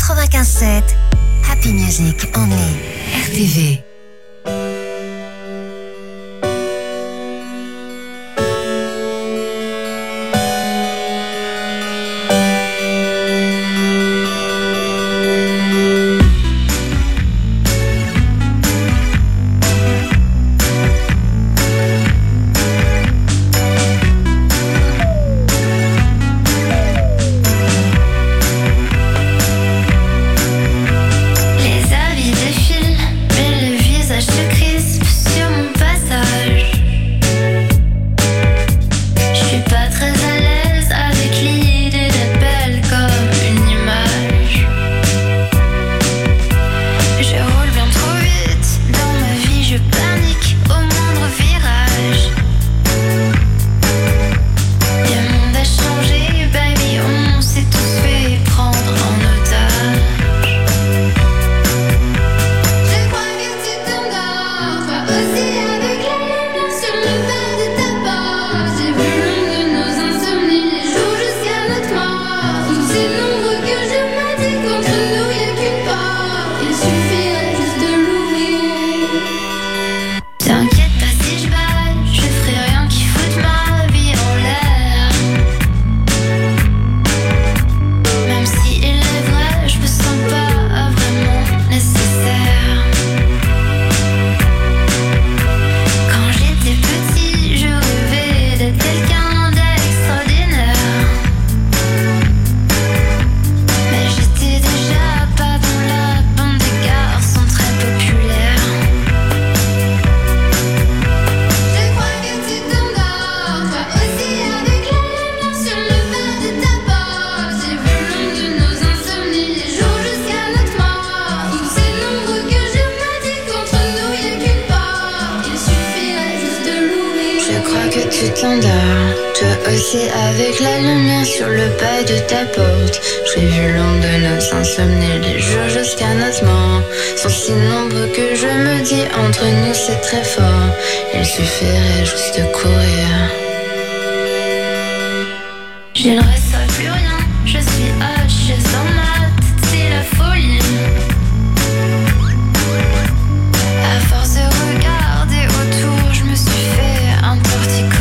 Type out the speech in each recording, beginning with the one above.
95.7, Happy Music Only, RTV. Avec la lumière sur le pas de ta porte, j'ai vu l'ombre de nos insomnies, les jours jusqu'à notre mort sont si nombreux que je me dis entre nous c'est très fort. Il suffirait juste de courir. Je ne reçois plus rien, je suis H, je sens mat, c'est la folie. À force de regarder autour, je me suis fait un torticolis.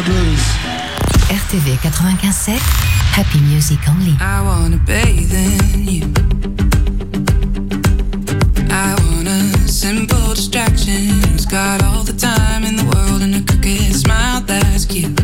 blues. RTV 95.7, Happy Music Only. I wanna bathe in you. I want a simple distraction who's got all the time in the world and a crooked smile that's cute.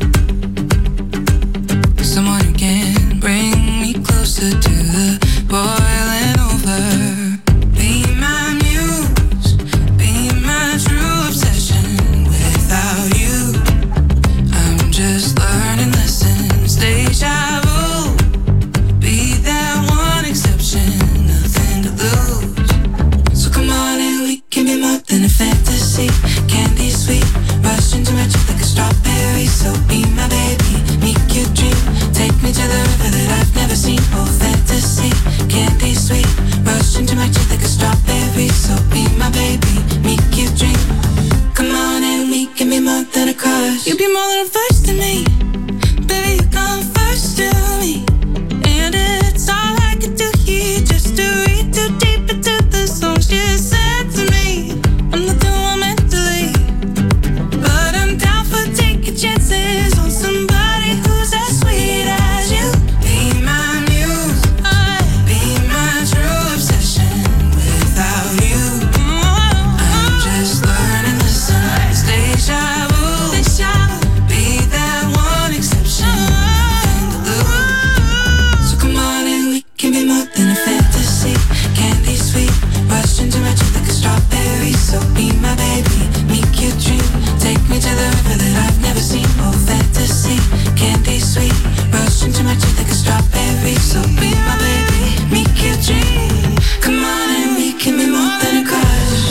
Someone who can bring me closer to the boiling over. Be my muse, be my true obsession. Without you, I'm just learning lessons. Deja vu, be that one exception, nothing to lose. So come on and we can be more than a fantasy. Candy sweet, rush into my cheek like a strawberry. So be my baby, make your dream. Take me to the river that I've never seen. Oh, fantasy, candy sweet, rush into my cheek like a strawberry. So be my baby, make your dream. Come on and we can be more than a crush. You be more than a first to me, baby, you come first to me. And it's all I can do here, just to read too deep into the songs you said to me. I'm not the one mentally, but I'm down for taking chances on somebody who's as sweet as you. Be my muse, be my true obsession. Without you, I'm just learning lessons. Deja vu, be that one exception, nothing to lose. So come on and we can be more than a fantasy. Candy sweet, rush into my cheek like a strawberry. So be my baby, make your dream. Take me to the river that I've never seen. Oh, fantasy, candy sweet, rush into my cheek like a strawberry. So be my baby, make your dream. Come on and we can be more than a crush.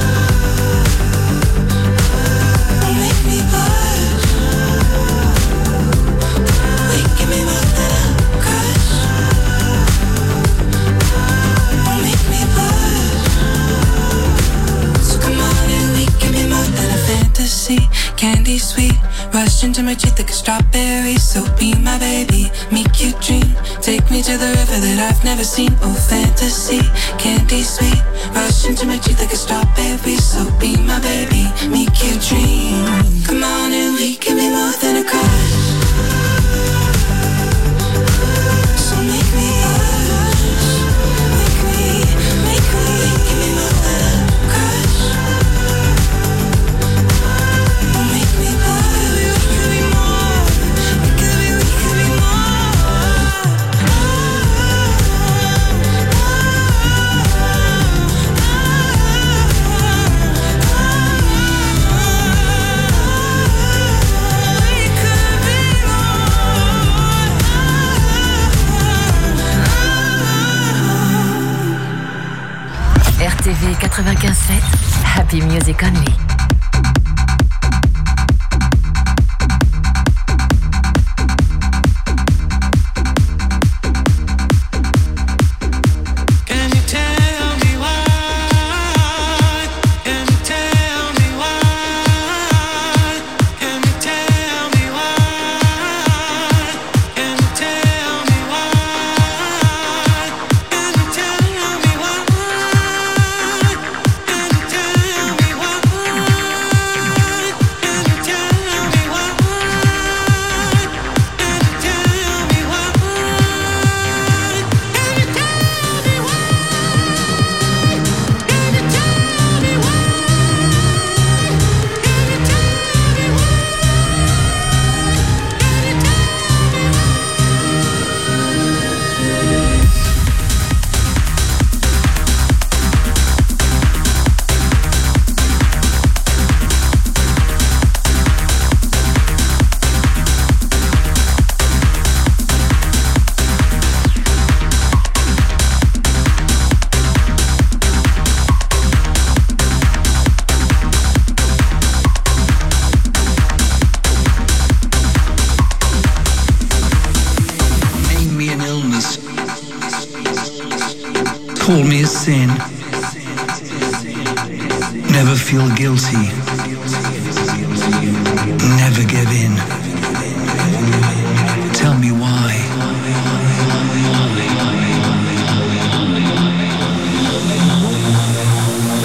Make me blush. We can be more than a crush. Make me blush. So come on and we can be more than a fantasy. Candy sweet, rush into my teeth like a strawberry. So be my baby, make you dream. Take me to the river that I've never seen. Oh, fantasy, candy sweet, rush into my teeth like a strawberry. So be my baby, make you dream. Come on and we can be more than a crush. So make me blush. Make me give me more than a crush. Make me blush. We could be more. We could be more. RTV 95.7, Happy Music Only. Call me a sin. Never feel guilty. Never give in. Tell me why.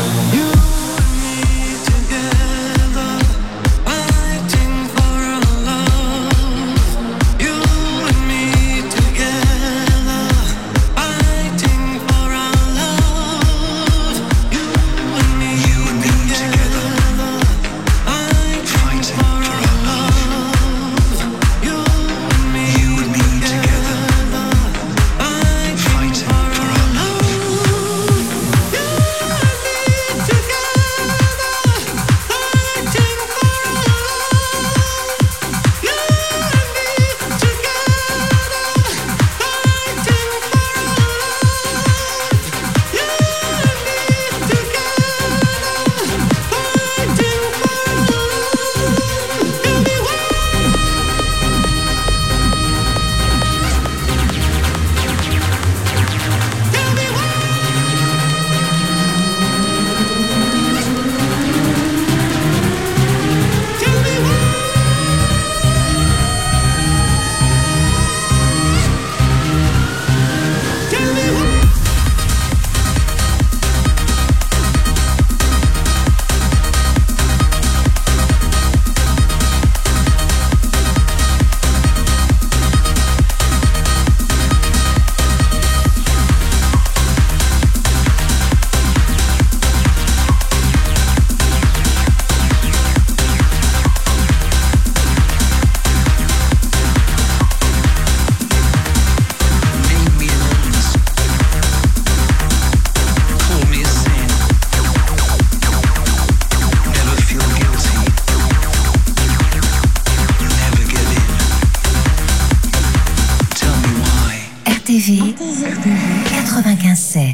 You and me together, fighting for our RTV 95.7.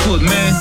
hood, man.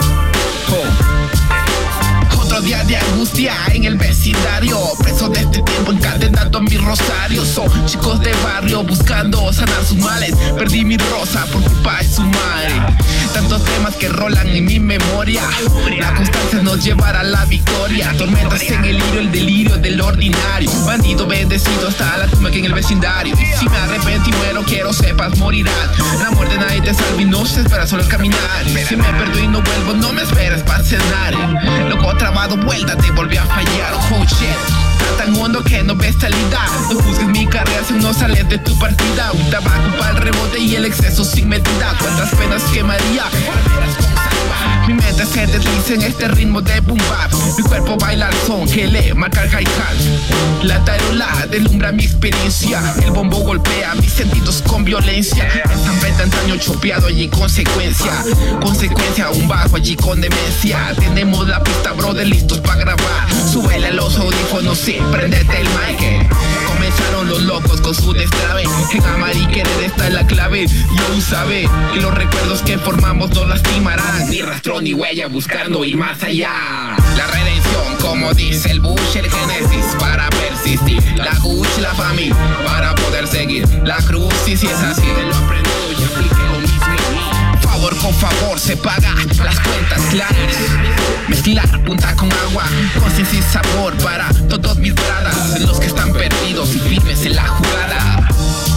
Otro día de angustia en el vecindario, preso de este tiempo encadenado a mi rosario. Son chicos de barrio buscando sanar sus males. Perdí mi rosa por culpa de su madre. Tantos temas que rolan en mi memoria. La constancia nos llevará a la victoria. Tormentas en el hilo, el delirio del ordinario. Bandido bendecido hasta la tumba que en el vecindario. Si me arrepentí y muero, quiero sepas, morirás. La muerte nadie te salva y no se espera, solo el caminar. Si me perdo y no vuelvo, no me esperes para cenar. Loco trabado, vuelta, te volví a fallar. Oh shit, tan hondo que no ves salida. No juzgues mi carrera si no sales de tu partida. Un tabaco para el rebote y el exceso sin medida. Cuántas penas quemaría. Mi mente se desliza en este ritmo de boom bap. Mi cuerpo baila al son que le marca el hi-hat. La tarola deslumbra mi experiencia. El bombo golpea mis sentidos con violencia. Ensamble de antaño chopeado y en consecuencia un bajo allí con demencia. Tenemos la pista, brother, listos para grabar. Súbele a los audífonos y prendete el mic. Comenzaron los locos con su destrave. En amar y querer está la clave. Y aún sabe que los recuerdos que formamos no lastimarán. Ni rastro ni huella buscando ir más allá. La redención, como dice el Bush, el Génesis para persistir. La Gucci, la familia para poder seguir. La cruz, y si es así, de lo aprendido y apliqué lo mismo en mí. Favor con favor se paga, las cuentas claras. Mezclar punta con agua, conciencia y sabor para todos mis bradas. Los que están perdidos y firmes en la jugada.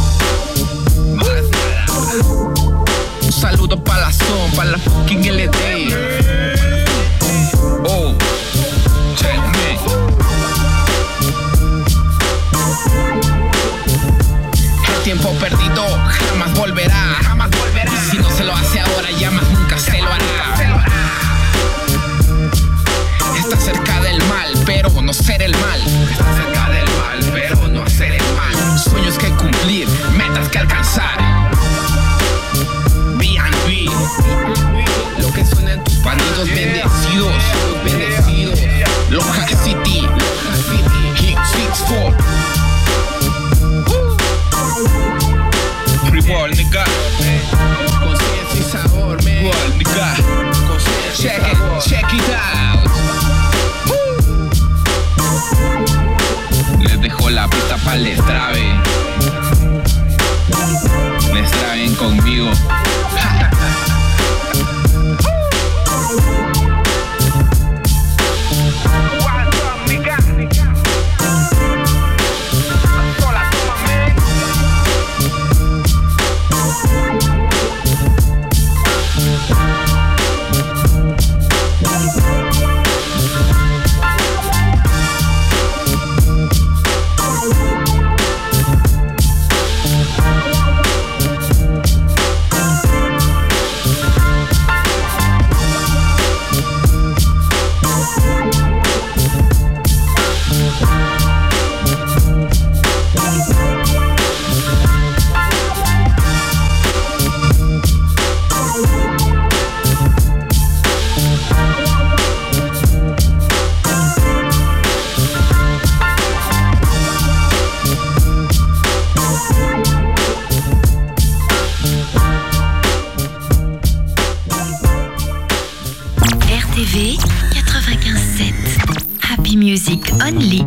Un saludo para la zona, para la fucking LD. Oh, check me. El tiempo perdido jamás volverá. Y si no se lo hace ahora, ya más nunca se lo hará. Está cerca del mal, pero no ser el mal. Está cerca del mal, pero no hacer el mal. Sueños que cumplir, metas que alcanzar. B&B, lo que suena en tus bandidos bendecidos, bendecidos. Loja City, Hit 6-4. Free ball, nigga. Conciencia y sabor, man. Ball, nigga. Check it out. Les dejo la pista para el destrave. Destraven conmigo. RTV 95.7. Happy Music Only.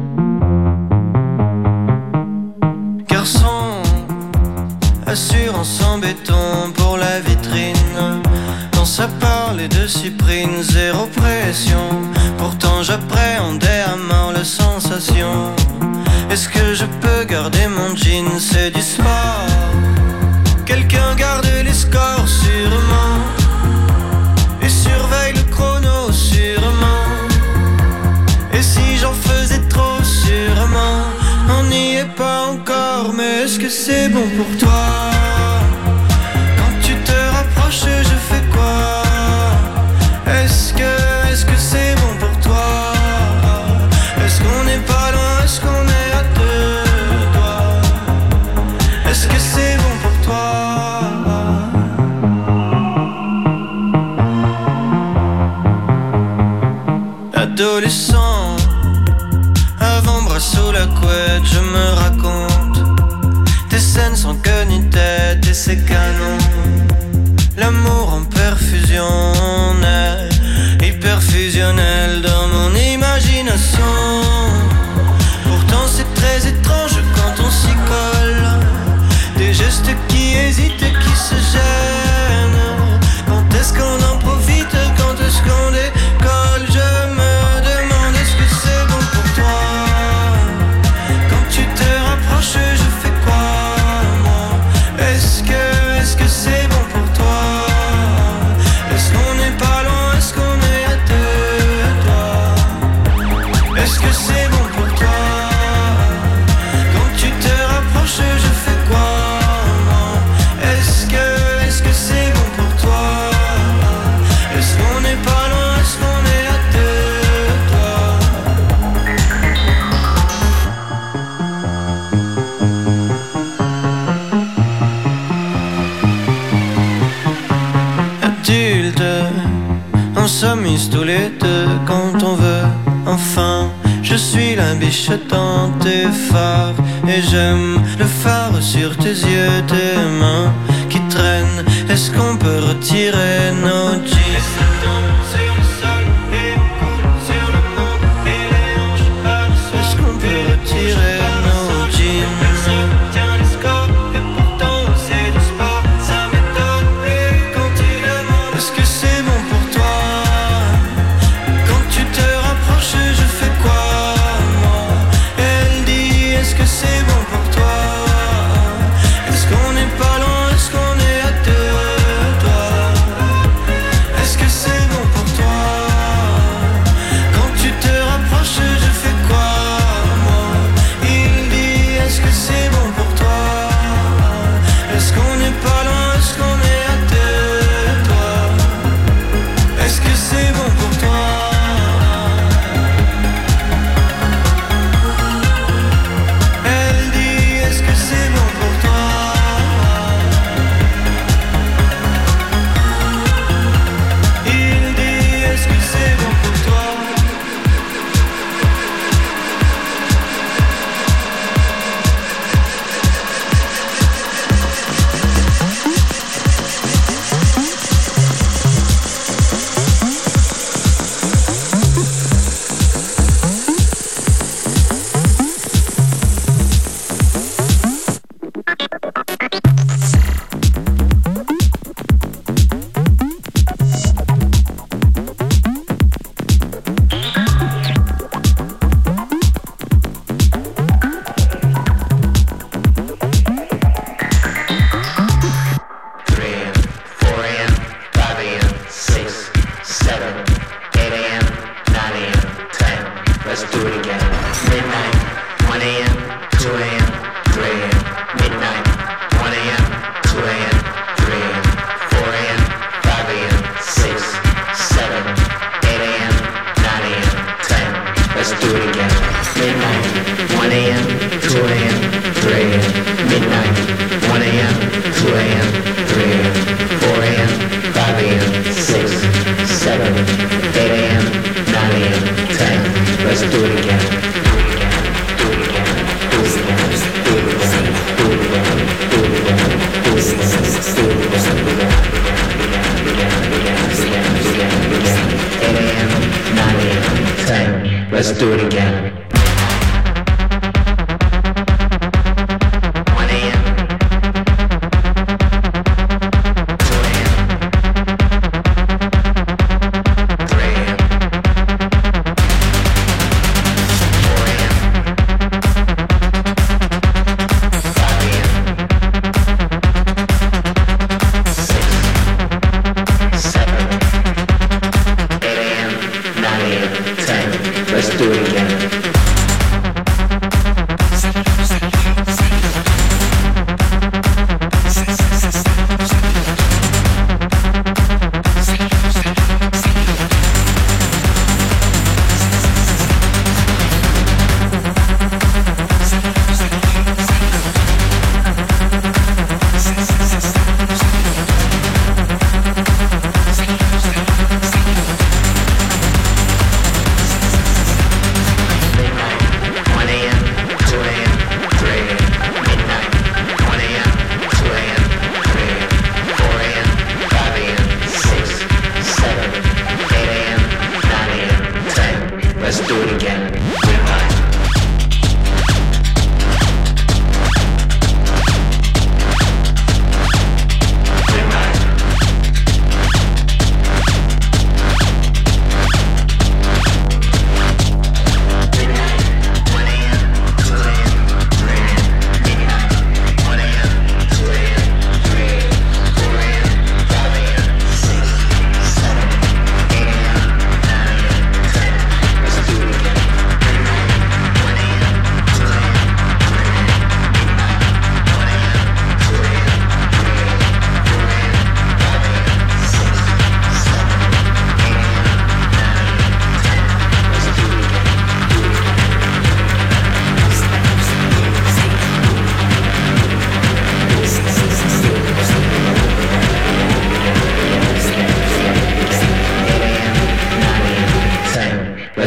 Garçon, assurance en béton pour la vitrine. Quand ça parlait de cyprine, zéro pression. Pourtant j'appréhendais à mort la sensation. Est-ce que je peux garder mon jean? C'est du sport. Quelqu'un garde les scores sûrement. Et surveille le chrono sûrement. Et si j'en faisais trop sûrement. On n'y est pas encore, mais est-ce que c'est bon pour toi? Quand tu te rapproches, je fais quoi? Est-ce que c'est bon pour toi? Est-ce qu'on n'est pas loin? Est-ce qu'on est à deux doigts? Est-ce que c'est bon pour toi? Adolescent, avant-bras sous la couette, je me raconte des scènes sans queue ni tête et c'est canon. L'amour en perfusion, se gêne. Quand est-ce qu'on en profite, quand est-ce qu'on décolle? Je me demande est-ce que c'est bon pour toi. Quand tu te rapproches, je fais quoi moi? Est-ce que c'est bon pour toi? Est-ce qu'on n'est pas loin, est-ce qu'on est à deux doigts? Est-ce que c'est bon pour toi? Quand tu te rapproches, je fais quoi moi? Est-ce que c'est bon pour toi? Est-ce qu'on n'est pas loin, est-ce qu'on est à deux doigts? Adulte, on s'amuse tous les deux quand on veut, enfin. Je suis la biche dans tes phares et j'aime le phare sur tes yeux, tes mains qui traînent. Est-ce qu'on peut retirer nos jeans? Sur le sol et sur le monde et les hanches à la soie. Est-ce qu'on peut retirer nos jeans? Tiens les scores et pourtant c'est du sport. Ça m'étonne quand il demande est-ce que c'est bon pour toi? Quand tu te rapproches, je fais quoi? Est-ce que c'est bon pour toi? Est-ce qu'on n'est pas loin? Est-ce qu'on est à deux doigts?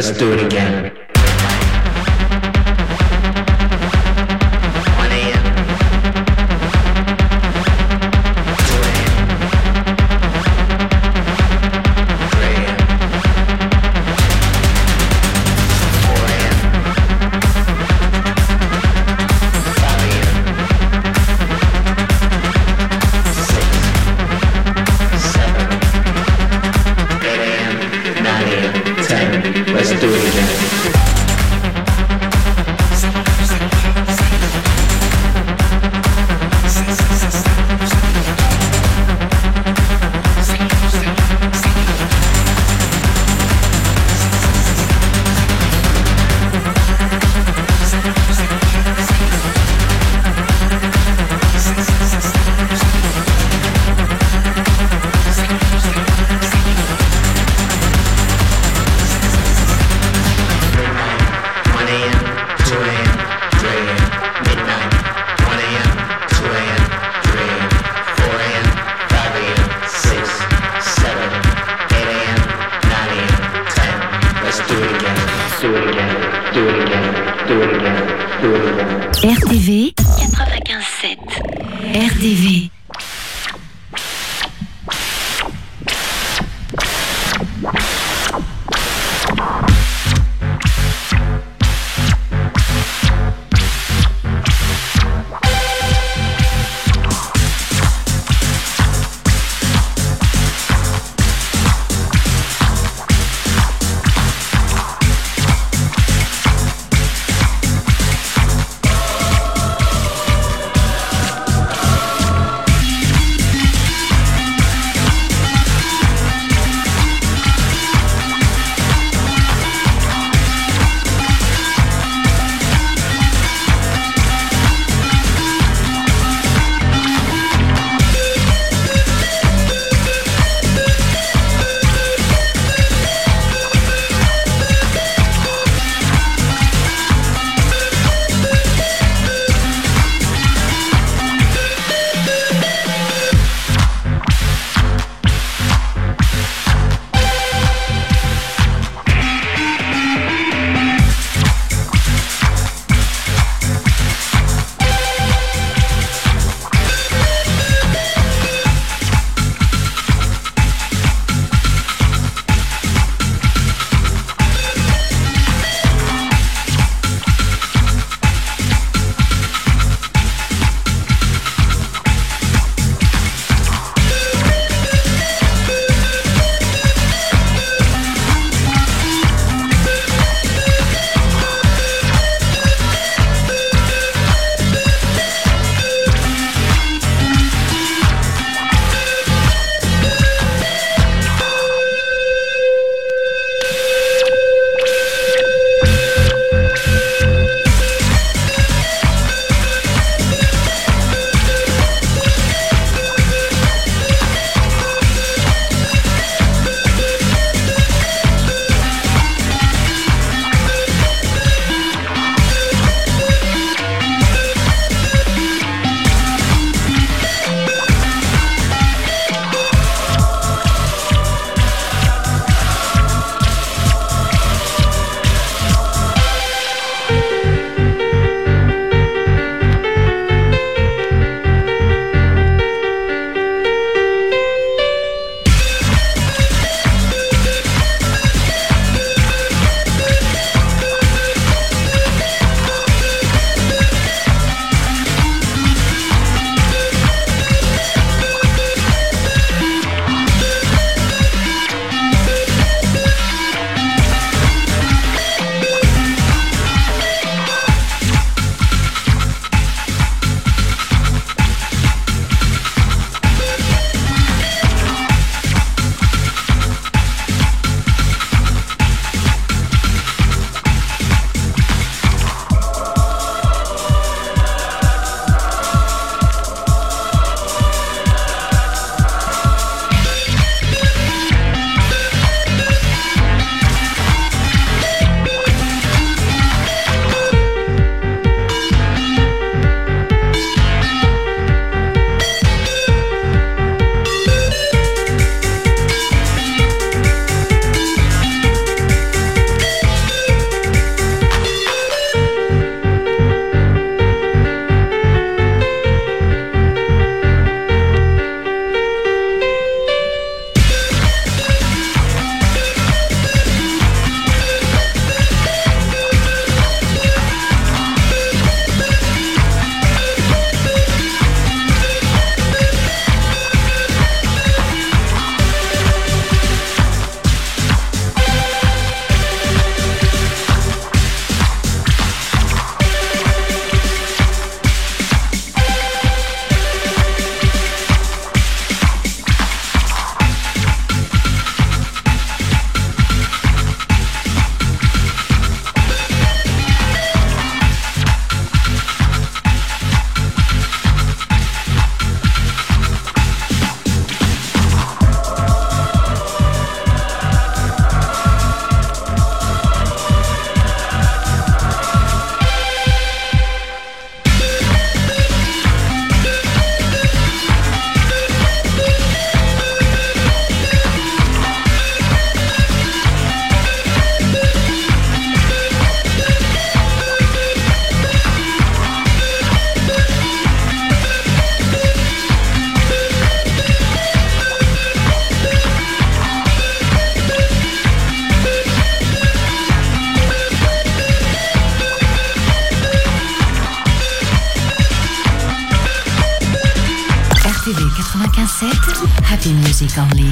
Let's do it again. Let's do it again. RTV 95.7. RDV. 96.7, Happy Music Only.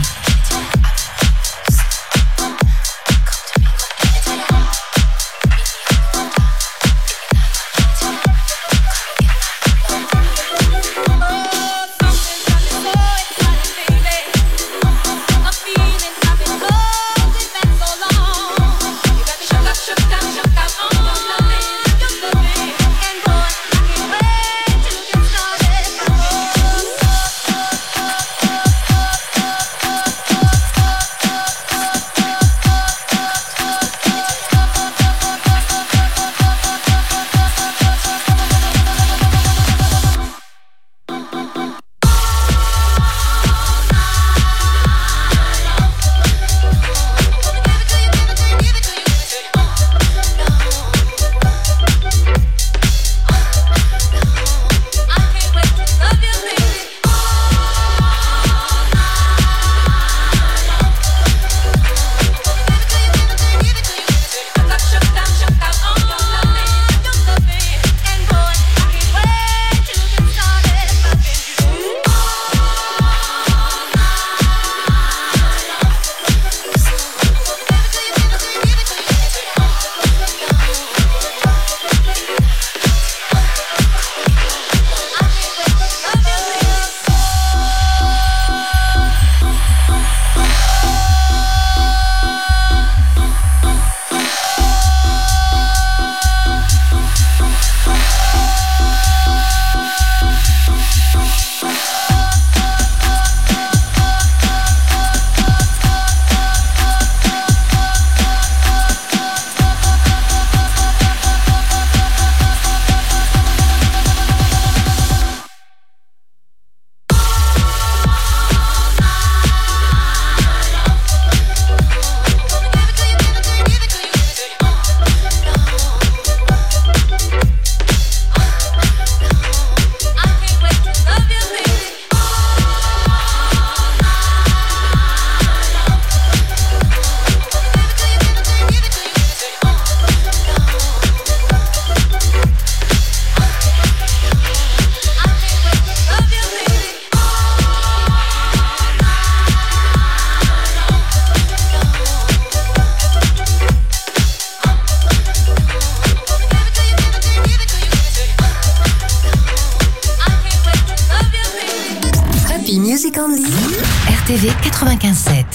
Music Only, RTV 95.7.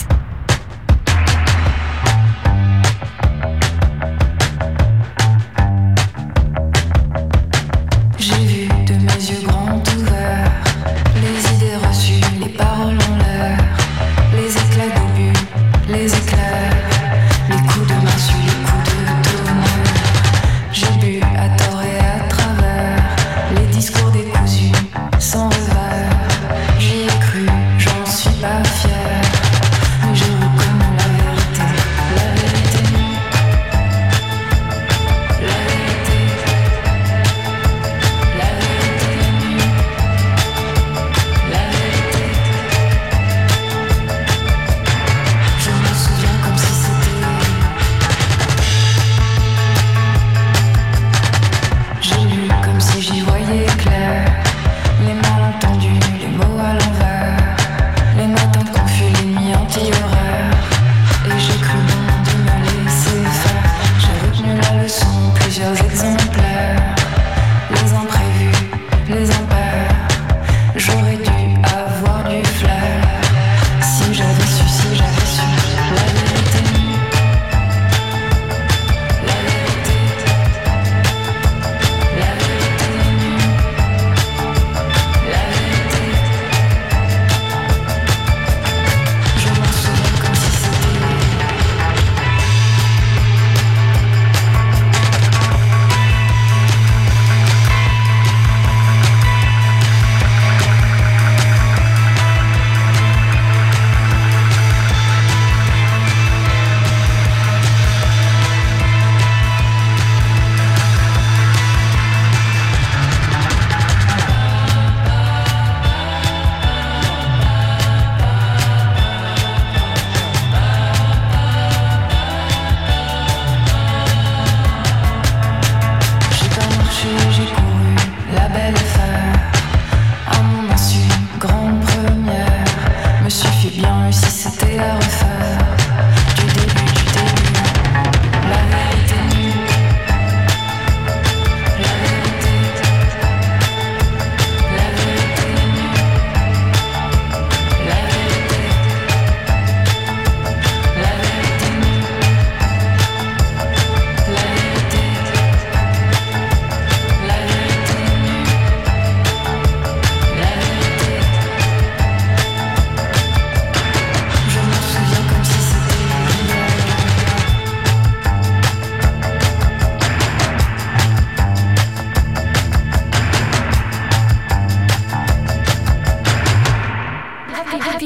Sans revers, j'y ai cru, j'en suis pas fière.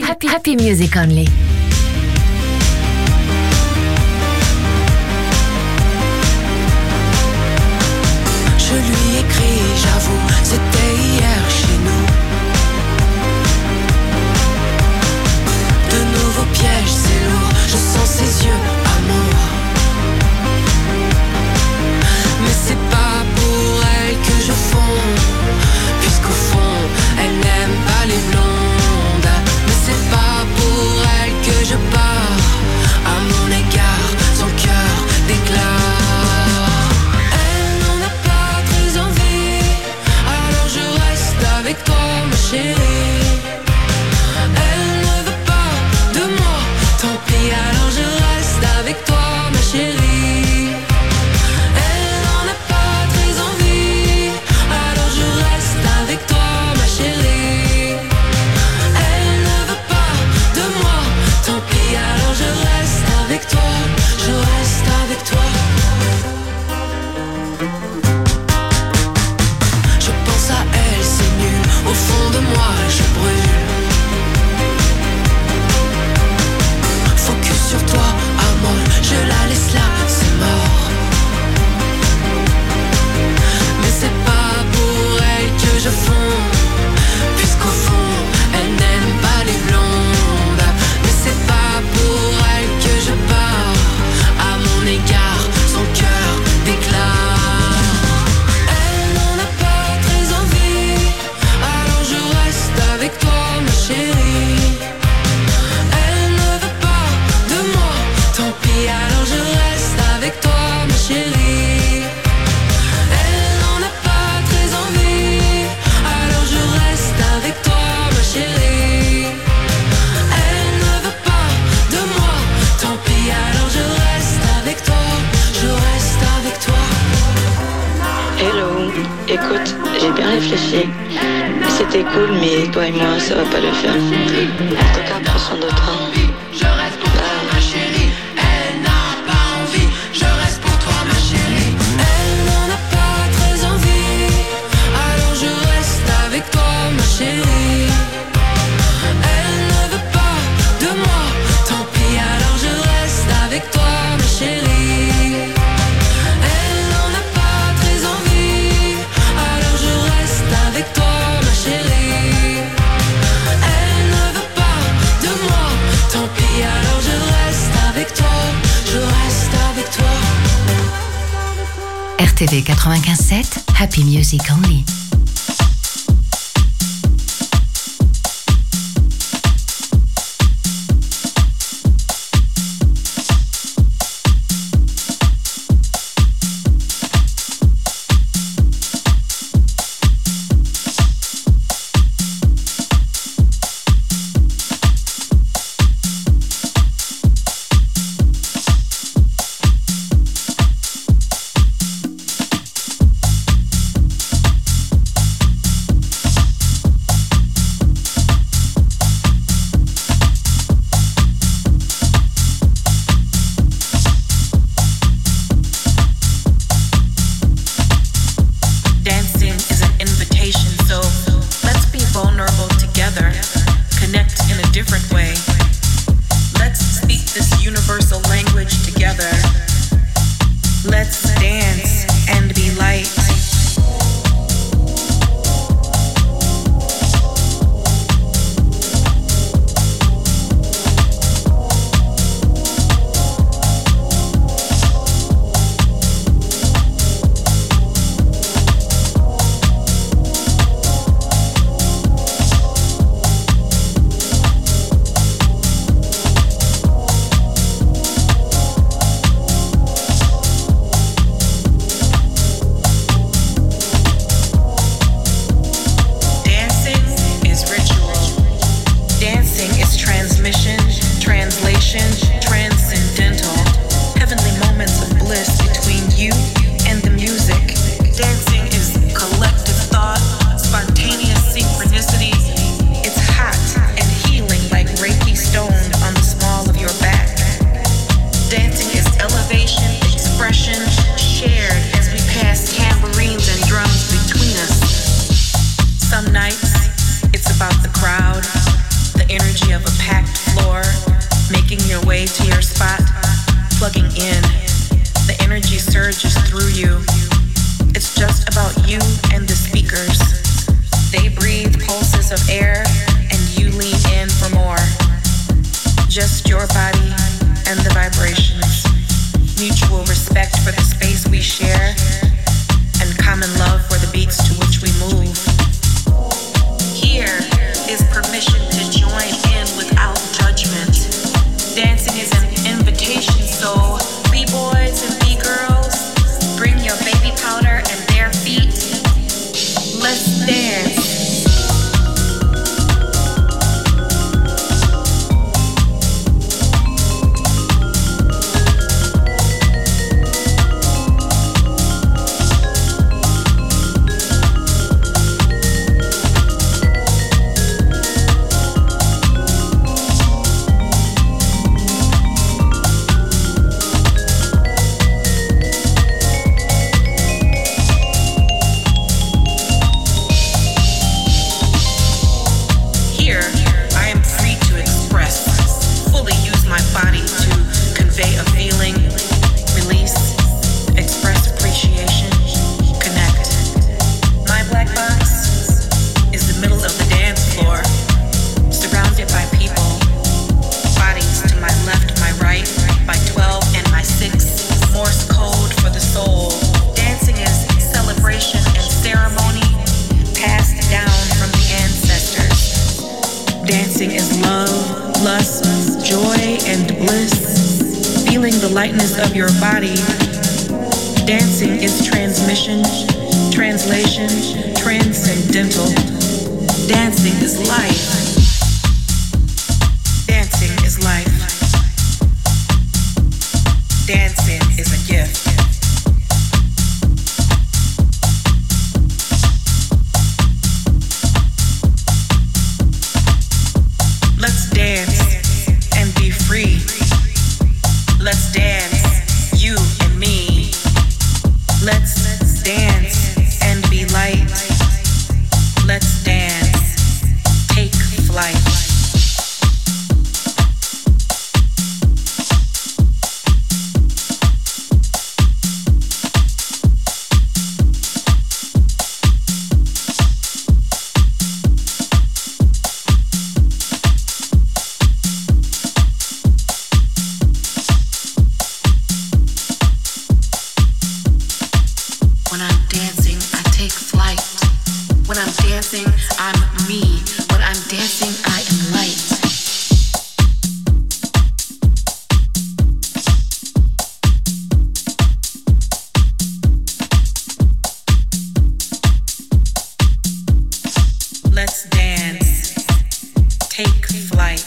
Happy Music Only. Je lui écris, j'avoue, c'était hier chez nous. De nouveaux pièges, c'est lourd, je sens ses yeux, amour. Mais c'est pas pour elle que je fonds, puisqu'au fond, elle n'aime pas les blondes. Mais c'est pas pour elle que je pars, à mon égard, son cœur déclare. Elle n'en a pas très envie, alors je reste avec toi, ma chérie. Elle ne veut pas de moi, tant pis, alors je reste avec toi, ma chérie. Elle n'en a pas très envie, alors je reste avec toi, ma chérie. Elle ne veut pas de moi, tant pis, alors je reste avec toi, je reste avec toi. Je pense à elle, c'est nul, au fond de moi je brûle. Focus sur toi, amour, je la laisse là, c'est mort. Mais c'est pas pour elle que je fonds, puisqu'au fond, elle n'aime pas les blondes. Mais c'est pas pour elle que je pars, à mon égard, son cœur déclare. Elle n'en a pas très envie, alors je reste avec toi, ma chérie. Elle ne veut pas de moi, tant pis, alors je reste avec toi, ma chérie. Elle n'en a pas très envie, alors je reste avec toi, ma chérie. Elle ne veut pas de moi, tant pis, alors je reste avec toi, je reste avec toi. Hello, écoute, j'ai bien réfléchi. C'était cool, mais toi et moi, ça va pas le faire. En tout cas, prends soin de toi. Je reste pour toi, ma chérie. Elle n'a pas envie, je reste pour toi, ma chérie. Elle n'en a pas très envie, alors je reste avec toi, ma chérie. Elle ne veut pas de moi, tant pis, alors je reste avec toi, ma chérie. Elle n'en a pas très envie, alors je reste avec toi, ma chérie. Elle ne veut pas de moi, tant pis, alors je reste avec toi, je reste avec toi. RTV 95.7, Happy Music Only. Some nights, it's about the crowd, the energy of a making your way to your spot, plugging in. The energy surges through you. It's just about you and the speakers. They breathe pulses of air and you lean in for more. Just your body and the vibrations. Mutual respect for the space we share and common love for the beats to which we move. Here is permission to join in without judgment. Dancing is an invitation, so B-boys and B-girls, bring your baby powder and bare feet. Let's dance. Of your body. Dancing is transmission, translation, transcendental. Dancing is life. Dancing is life. Dancing is a gift. Let's dance and be free. Let's dance. You and me. Let's dance and be light. Let's dance. Take flight. I'm me. When I'm dancing, I am light. Let's dance. Take flight.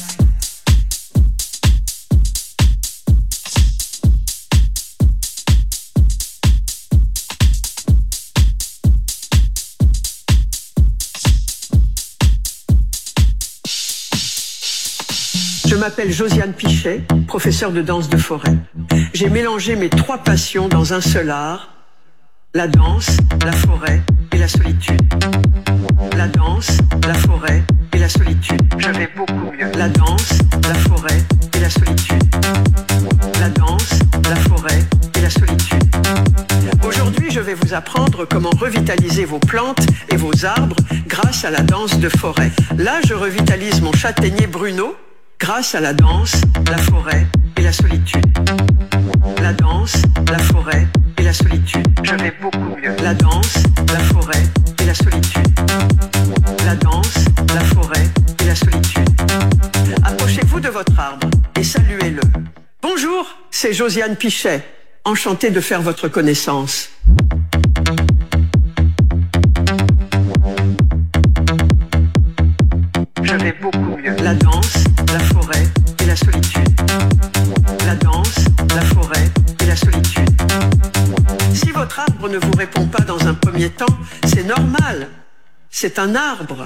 Je m'appelle Josiane Pichet, professeure de danse de forêt. J'ai mélangé mes trois passions dans un seul art, la danse, la forêt et la solitude. La danse, la forêt et la solitude. Je vais beaucoup mieux. La danse, la forêt et la solitude. La danse, la forêt et la solitude. Aujourd'hui, je vais vous apprendre comment revitaliser vos plantes et vos arbres grâce à la danse de forêt. Là, je revitalise mon châtaignier Bruno grâce à la danse, la forêt et la solitude. La danse, la forêt et la solitude. Je vais beaucoup mieux. La danse, la forêt et la solitude. La danse, la forêt et la solitude. Approchez-vous de votre arbre et saluez-le. Bonjour, c'est Josiane Pichet. Enchantée de faire votre connaissance. Je vais beaucoup mieux. La danse, la forêt et la solitude. La danse, la forêt et la solitude. Si votre arbre ne vous répond pas dans un premier temps, c'est normal. C'est un arbre.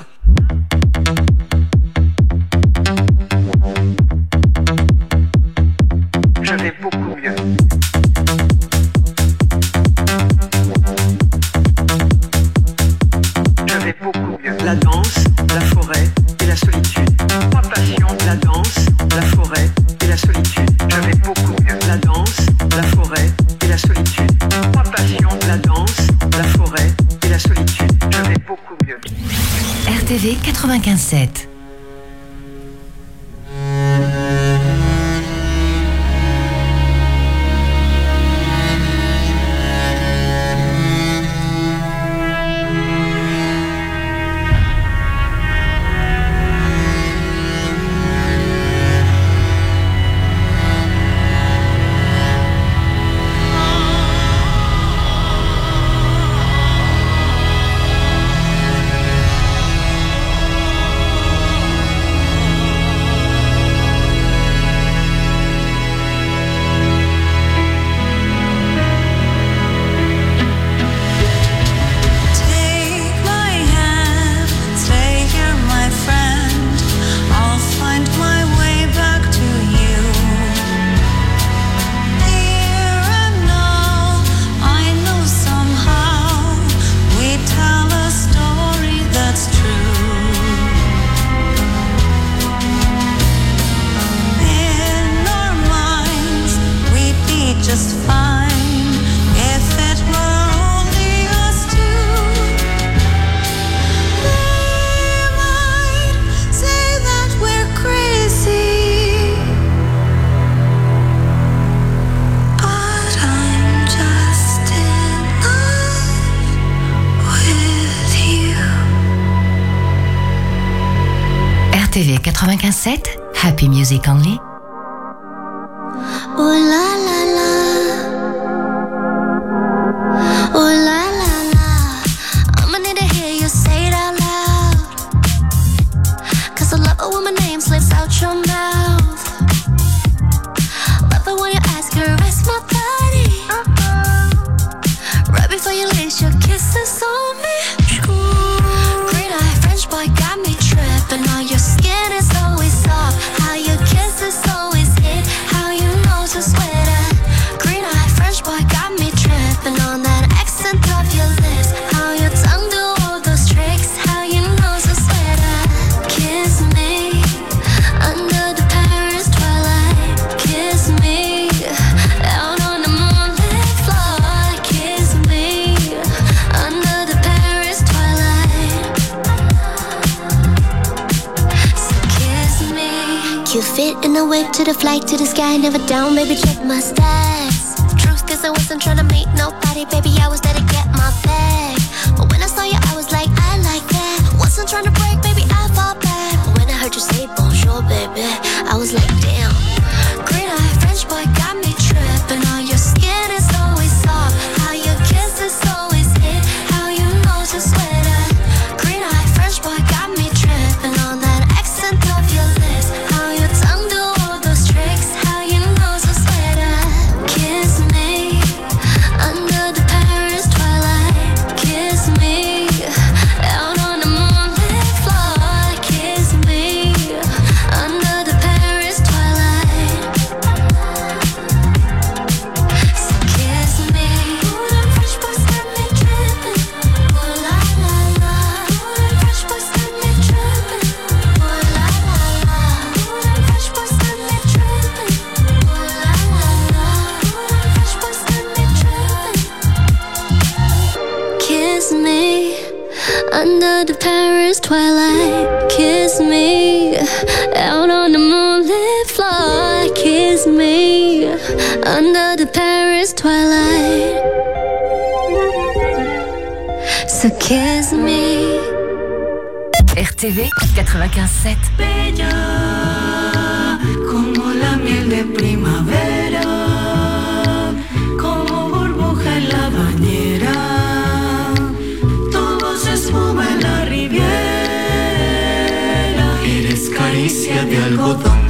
Je vais beaucoup mieux. Je vais beaucoup mieux. La danse, la forêt et la solitude. Ma passion, la danse, la forêt 95.7. RTV 95.7, Happy Music Only. Oh la la la, oh la la la, I'ma need to hear you say it out loud, 'cause I love it when my name slips out your mouth. Love it when you ask her, rest my body, right before you lace your kisses on me. Green eye French boy got me tripping on your skin is always soft, how your kiss is always hit, how you nose is sweater. Green eye French boy got me tripping on that accent of your lips, how your tongue do all those tricks, how you nose is sweater. Kiss me under the Paris twilight, kiss me out on the moonlit floor, kiss me under the Paris twilight. So kiss me. You fit in the wave to the flight to the sky, never down, baby, check my stats. Truth is I wasn't trying to meet nobody, baby, I was there to get my bag. But when I saw you, I was like, I like that. Wasn't trying to break, baby, I fall back. But when I heard you say bonjour, baby, I was like, damn. Green eye French boy got me tripping on your skin is always soft, how your kiss is always hit, how you nose is sweater. Green eye French boy got me tripping on that accent of your lips, how your tongue do all those tricks, how you nose is sweater. Kiss me under the Paris twilight, kiss me out on the moonlit floor, kiss me under the Paris twilight. So kiss me. Ooh, them French boys got me tripping. Ooh la la la. Ooh, them French boys got me tripping. Ooh la la la. Ooh, them French boys got me tripping. Ooh la la la. Ooh, them French boys got me tripping. Kiss me under the Paris twilight, kiss me out on the moonlit floor, kiss me under the Paris twilight. So kiss me. RTV 95.7. Bella como la miel de primavera, como burbuja en la bañera, todo se espuma en la riviera. Eres caricia de algodón.